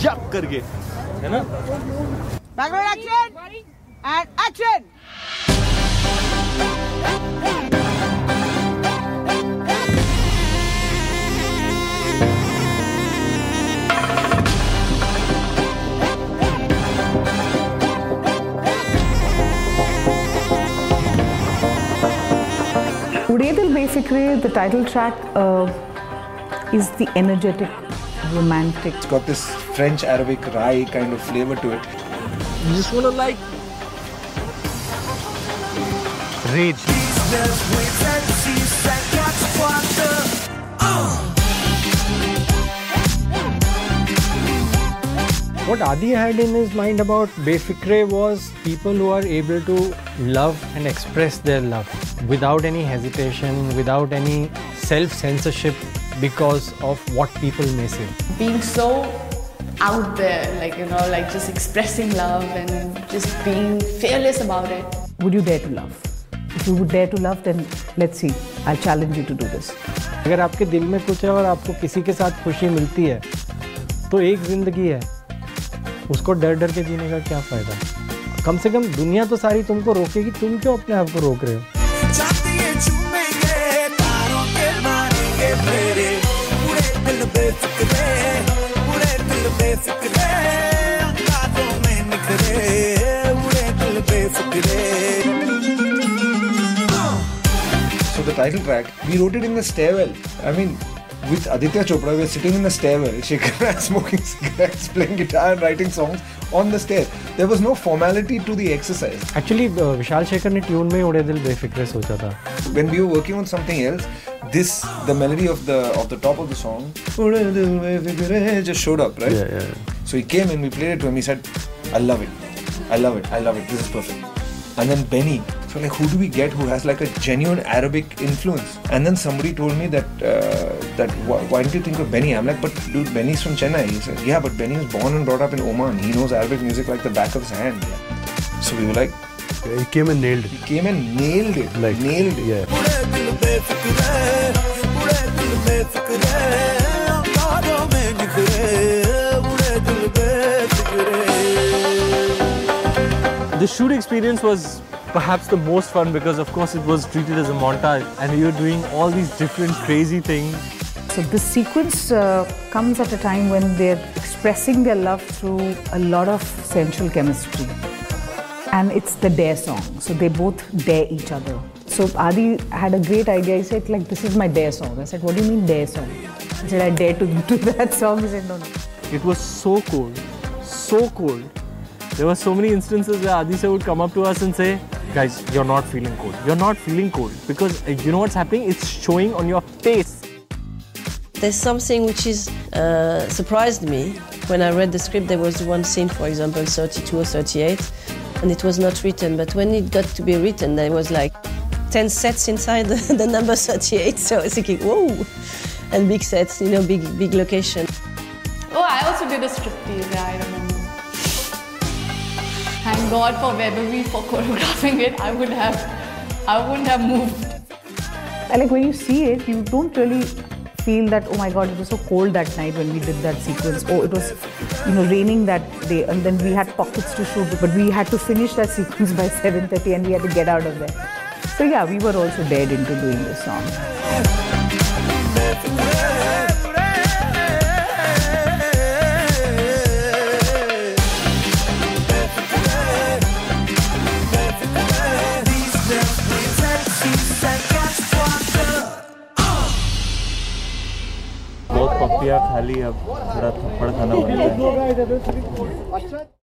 यक करके, है ना? Background action and action. Ude Dil Befikre, the title track, is the energetic, romantic. It's got this French Arabic rye kind of flavor to it. You just wanna like rage. What Adi had in his mind about Befikre was people who are able to love and express their love without any hesitation, without any self-censorship because of what people may say. Being so out there, like, you know, like just expressing love and just being fearless about it. Would you dare to love? If you would dare to love, then let's see. I'll challenge you to do this. अगर आपके दिल में कुछ है और आपको किसी के साथ खुशी मिलती है, तो एक जिंदगी है, उसको डर डर के जीने का क्या फायदा? कम से कम दुनिया तो सारी तुमको रोकेगी, तुम क्यों अपने आप को रोक रहे हो? So the title track, we wrote it in the stairwell. I mean, with Aditya Chopra, we were sitting in the stairwell, Shekhar and I smoking cigarettes, playing guitar and writing songs on the stair. There was no formality to the exercise. Actually, Vishal Shekhar ने tune में उड़े दिल बेफिक्रे सोचा था. When we were working on something else, the melody of the top of the song, just showed up, right? Yeah. So he came and we played it to him. He said, I love it. This is perfect. And then Benny. So like, who do we get who has like a genuine Arabic influence? And then somebody told me that why don't you think of Benny? I'm like, but dude, Benny's from Chennai. He said, yeah, but Benny was born and brought up in Oman. He knows Arabic music like the back of his hand. So we were like, Yeah, he came and nailed it. He came and nailed it. Like, nailed it. Yeah. The shoot experience was perhaps the most fun because of course it was treated as a montage and we were doing all these different crazy things. So this sequence comes at a time when they're expressing their love through a lot of sensual chemistry. And it's the dare song. So they both dare each other. So Adi had a great idea. He said, like, this is my dare song. I said, what do you mean dare song? He said, I dare to do that song. He said, no. It was so cold. So cold. There were so many instances where Adi sir would come up to us and say, guys, you're not feeling cold. You're not feeling cold. Because you know what's happening? It's showing on your face. There's something which is surprised me. When I read the script, there was one scene, for example, 32 or 38, and it was not written. But when it got to be written, there was like 10 sets inside the number 38. So I was thinking, whoa! And big sets, you know, big location. Oh, I also did a striptease, yeah, I remember. Thank God for Weatherby for choreographing it. I wouldn't have moved. Like when you see it, you don't really feel that, oh my God, it was so cold that night when we did that sequence. Oh, it was, raining that day, and then we had pockets to shoot, but we had to finish that sequence by 7:30 and we had to get out of there. So yeah, we were also dead into doing this song. बहुत पपिया खाली अब थोड़ा थप्पड़ खाना बनता है.